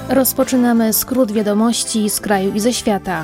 Rozpoczynamy skrót wiadomości z kraju i ze świata.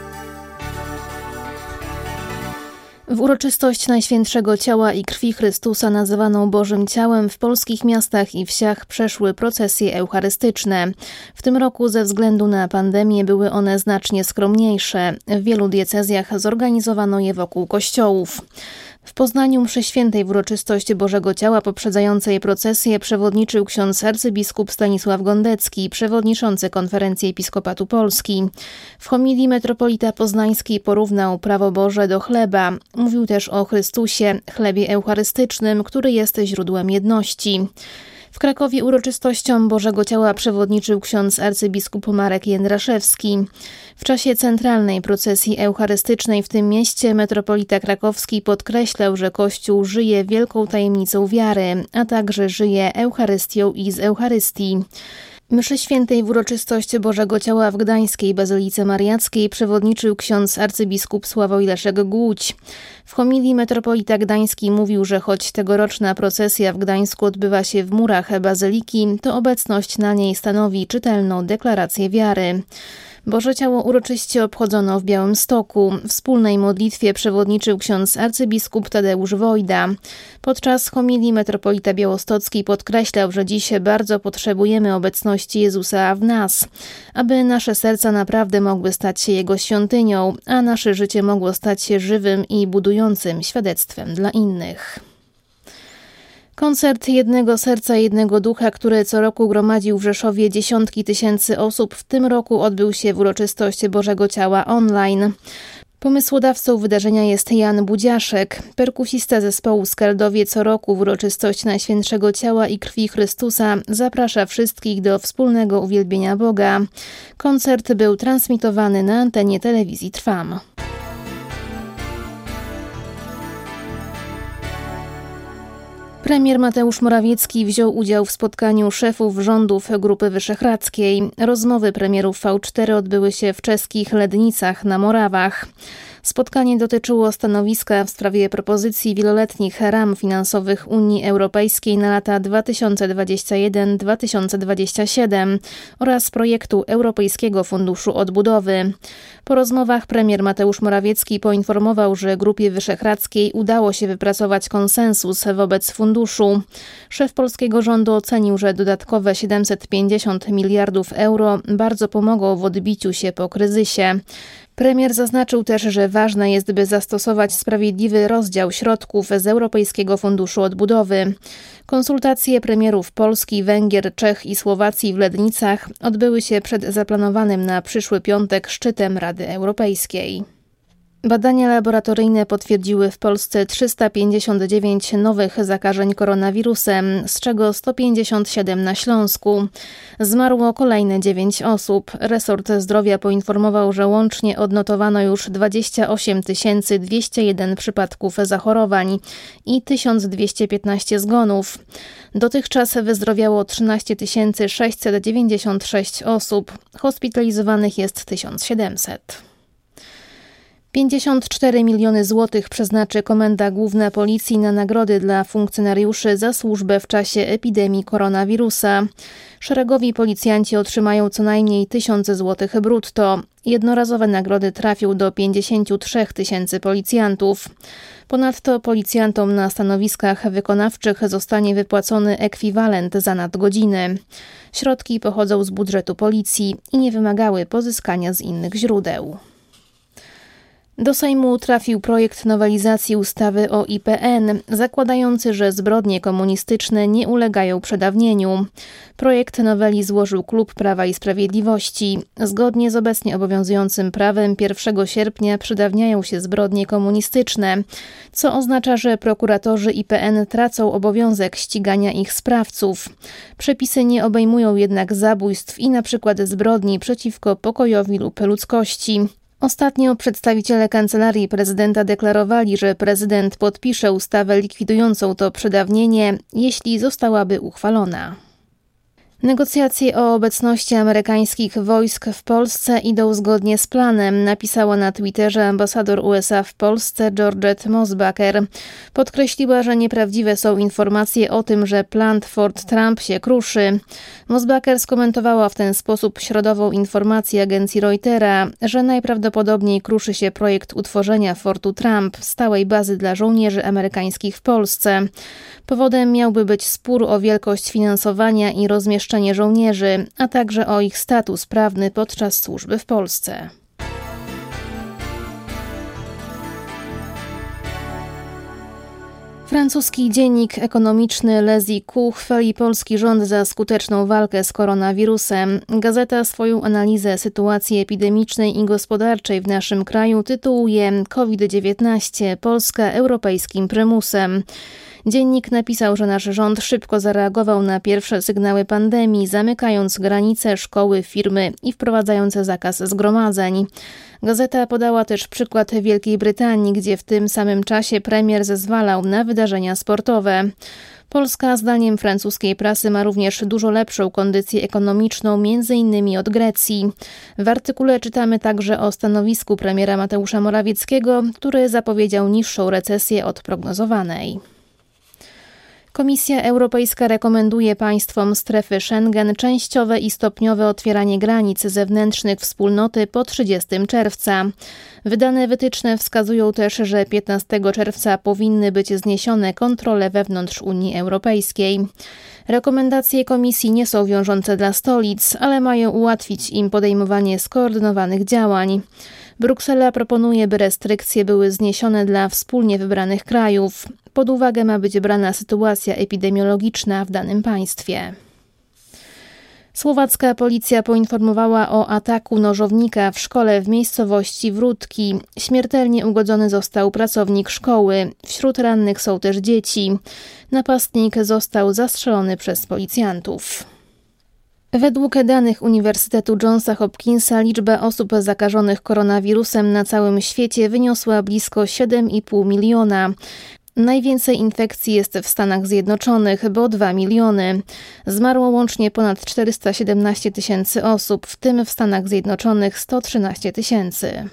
W uroczystość Najświętszego Ciała i Krwi Chrystusa, nazywaną Bożym Ciałem, w polskich miastach i wsiach przeszły procesje eucharystyczne. W tym roku ze względu na pandemię były one znacznie skromniejsze. W wielu diecezjach zorganizowano je wokół kościołów. W Poznaniu mszy świętej w uroczystość Bożego Ciała poprzedzającej procesję przewodniczył ksiądz arcybiskup Stanisław Gondecki, przewodniczący Konferencji Episkopatu Polski. W homilii metropolita poznański porównał prawo Boże do chleba. Mówił też o Chrystusie, chlebie eucharystycznym, który jest źródłem jedności. W Krakowie uroczystościom Bożego Ciała przewodniczył ksiądz arcybiskup Marek Jędraszewski. W czasie centralnej procesji eucharystycznej w tym mieście metropolita krakowski podkreślał, że Kościół żyje wielką tajemnicą wiary, a także żyje Eucharystią i z Eucharystii. Mszy świętej w uroczystość Bożego Ciała w Gdańskiej Bazylice Mariackiej przewodniczył ksiądz arcybiskup Sławoj Leszek Głódź. W homilii metropolita gdański mówił, że choć tegoroczna procesja w Gdańsku odbywa się w murach bazyliki, to obecność na niej stanowi czytelną deklarację wiary. Boże Ciało uroczyście obchodzono w Białymstoku. Wspólnej modlitwie przewodniczył ksiądz arcybiskup Tadeusz Wojda. Podczas homilii metropolita białostocki podkreślał, że dziś bardzo potrzebujemy obecności Jezusa w nas, aby nasze serca naprawdę mogły stać się Jego świątynią, a nasze życie mogło stać się żywym i budującym świadectwem dla innych. Koncert Jednego Serca, Jednego Ducha, który co roku gromadził w Rzeszowie dziesiątki tysięcy osób, w tym roku odbył się w uroczystość Bożego Ciała online. Pomysłodawcą wydarzenia jest Jan Budziaszek. Perkusista zespołu Skaldowie co roku w uroczystość Najświętszego Ciała i Krwi Chrystusa zaprasza wszystkich do wspólnego uwielbienia Boga. Koncert był transmitowany na antenie telewizji Trwam. Premier Mateusz Morawiecki wziął udział w spotkaniu szefów rządów Grupy Wyszehradzkiej. Rozmowy premierów V4 odbyły się w czeskich Lednicach na Morawach. Spotkanie dotyczyło stanowiska w sprawie propozycji wieloletnich ram finansowych Unii Europejskiej na lata 2021-2027 oraz projektu Europejskiego Funduszu Odbudowy. Po rozmowach premier Mateusz Morawiecki poinformował, że Grupie Wyszehradzkiej udało się wypracować konsensus wobec funduszu. Szef polskiego rządu ocenił, że dodatkowe 750 miliardów euro bardzo pomogą w odbiciu się po kryzysie. Premier zaznaczył też, że ważne jest, by zastosować sprawiedliwy rozdział środków z Europejskiego Funduszu Odbudowy. Konsultacje premierów Polski, Węgier, Czech i Słowacji w Lednicach odbyły się przed zaplanowanym na przyszły piątek szczytem Rady Europejskiej. Badania laboratoryjne potwierdziły w Polsce 359 nowych zakażeń koronawirusem, z czego 157 na Śląsku. Zmarło kolejne 9 osób. Resort Zdrowia poinformował, że łącznie odnotowano już 28 201 przypadków zachorowań i 1215 zgonów. Dotychczas wyzdrowiało 13 696 osób. Hospitalizowanych jest 1700. 54 miliony złotych przeznaczy Komenda Główna Policji na nagrody dla funkcjonariuszy za służbę w czasie epidemii koronawirusa. Szeregowi policjanci otrzymają co najmniej 1000 złotych brutto. Jednorazowe nagrody trafią do 53 tysięcy policjantów. Ponadto policjantom na stanowiskach wykonawczych zostanie wypłacony ekwiwalent za nadgodziny. Środki pochodzą z budżetu policji i nie wymagały pozyskania z innych źródeł. Do Sejmu trafił projekt nowelizacji ustawy o IPN, zakładający, że zbrodnie komunistyczne nie ulegają przedawnieniu. Projekt noweli złożył Klub Prawa i Sprawiedliwości. Zgodnie z obecnie obowiązującym prawem 1 sierpnia przedawniają się zbrodnie komunistyczne, co oznacza, że prokuratorzy IPN tracą obowiązek ścigania ich sprawców. Przepisy nie obejmują jednak zabójstw i np. zbrodni przeciwko pokojowi lub ludzkości. Ostatnio przedstawiciele Kancelarii Prezydenta deklarowali, że prezydent podpisze ustawę likwidującą to przedawnienie, jeśli zostałaby uchwalona. Negocjacje o obecności amerykańskich wojsk w Polsce idą zgodnie z planem, napisała na Twitterze ambasador USA w Polsce Georgette Mosbacher. Podkreśliła, że nieprawdziwe są informacje o tym, że plan Fort Trump się kruszy. Mosbacher skomentowała w ten sposób środową informację agencji Reutera, że najprawdopodobniej kruszy się projekt utworzenia Fortu Trump, stałej bazy dla żołnierzy amerykańskich w Polsce. Powodem miałby być spór o wielkość finansowania i rozmieszczenie żołnierzy, a także o ich status prawny podczas służby w Polsce. Francuski dziennik ekonomiczny Les Echos chwali polski rząd za skuteczną walkę z koronawirusem. Gazeta swoją analizę sytuacji epidemicznej i gospodarczej w naszym kraju tytułuje COVID-19 Polska europejskim prymusem. Dziennik napisał, że nasz rząd szybko zareagował na pierwsze sygnały pandemii, zamykając granice, szkoły, firmy i wprowadzając zakaz zgromadzeń. Gazeta podała też przykład Wielkiej Brytanii, gdzie w tym samym czasie premier zezwalał na wydarzenia sportowe. Polska, zdaniem francuskiej prasy, ma również dużo lepszą kondycję ekonomiczną, m.in. od Grecji. W artykule czytamy także o stanowisku premiera Mateusza Morawieckiego, który zapowiedział niższą recesję od prognozowanej. Komisja Europejska rekomenduje państwom strefy Schengen częściowe i stopniowe otwieranie granic zewnętrznych wspólnoty po 30 czerwca. Wydane wytyczne wskazują też, że 15 czerwca powinny być zniesione kontrole wewnątrz Unii Europejskiej. Rekomendacje Komisji nie są wiążące dla stolic, ale mają ułatwić im podejmowanie skoordynowanych działań. Bruksela proponuje, by restrykcje były zniesione dla wspólnie wybranych krajów. Pod uwagę ma być brana sytuacja epidemiologiczna w danym państwie. Słowacka policja poinformowała o ataku nożownika w szkole w miejscowości Wrótki. Śmiertelnie ugodzony został pracownik szkoły. Wśród rannych są też dzieci. Napastnik został zastrzelony przez policjantów. Według danych Uniwersytetu Johnsa Hopkinsa liczba osób zakażonych koronawirusem na całym świecie wyniosła blisko 7,5 miliona. Najwięcej infekcji jest w Stanach Zjednoczonych, bo 2 miliony. Zmarło łącznie ponad 417 tysięcy osób, w tym w Stanach Zjednoczonych 113 tysięcy.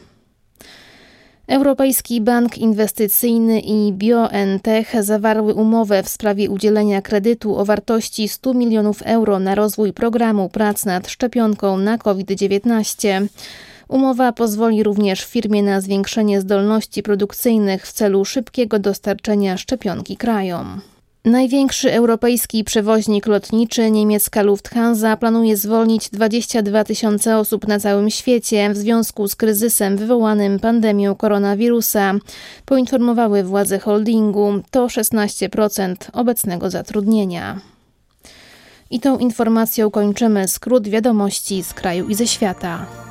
Europejski Bank Inwestycyjny i BioNTech zawarły umowę w sprawie udzielenia kredytu o wartości 100 milionów euro na rozwój programu prac nad szczepionką na COVID-19. Umowa pozwoli również firmie na zwiększenie zdolności produkcyjnych w celu szybkiego dostarczenia szczepionki krajom. Największy europejski przewoźnik lotniczy, niemiecka Lufthansa, planuje zwolnić 22 tysiące osób na całym świecie w związku z kryzysem wywołanym pandemią koronawirusa, poinformowały władze holdingu. To 16% obecnego zatrudnienia. I tą informacją kończymy skrót wiadomości z kraju i ze świata.